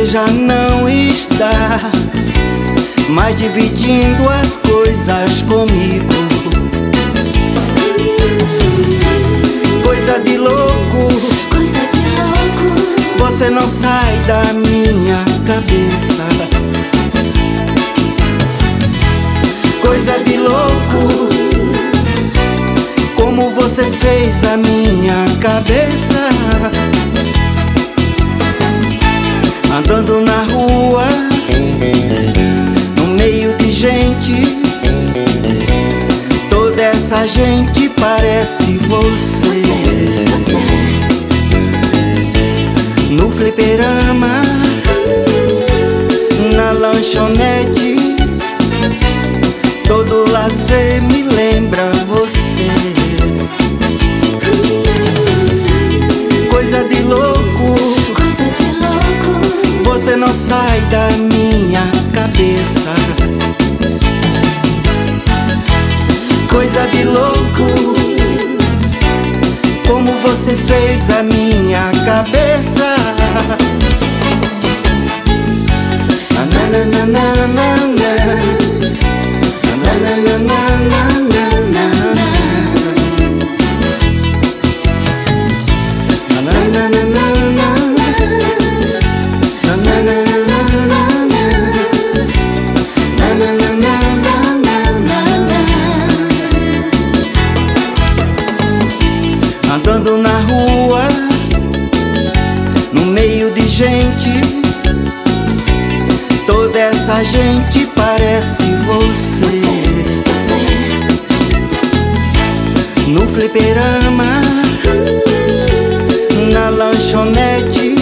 Você já não está mais dividindo as coisas comigo. Coisa de louco, coisa de louco. você não sai da minha cabeça. Coisa de louco, como você fez a minha cabeça. Andando na rua, no meio de gente, toda essa gente parece você. No fliperama, na lanchonete, todo lazer me lembra você. Coisa de louco, Coisa de louco. você não sai da minha cabeça. Coisa de louco, como você fez a minha cabeça. Andando na rua, no meio de gente, toda essa gente parece você. No fliperama, na lanchonete,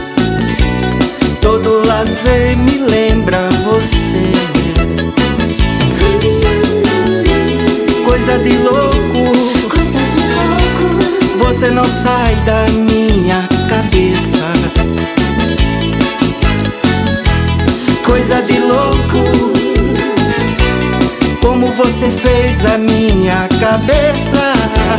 todo lazer me lembra você. Coisa de louco, Coisa de louco. você não sai da minha cabeça. Coisa de louco, como você fez a minha cabeça.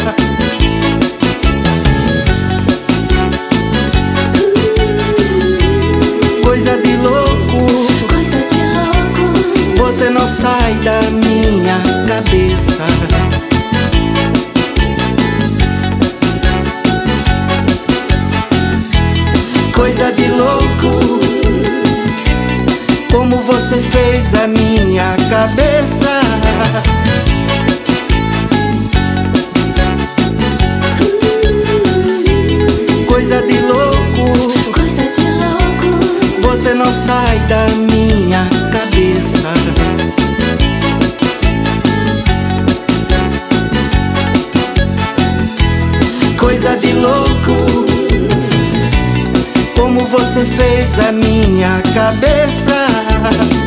Coisa de louco, Coisa de louco. você não sai da minha cabeça. Coisa de louco, como você fez a minha cabeça. Coisa de louco, Coisa de louco. você não sai da minha cabeça. Coisa de louco, como você fez a minha cabeça.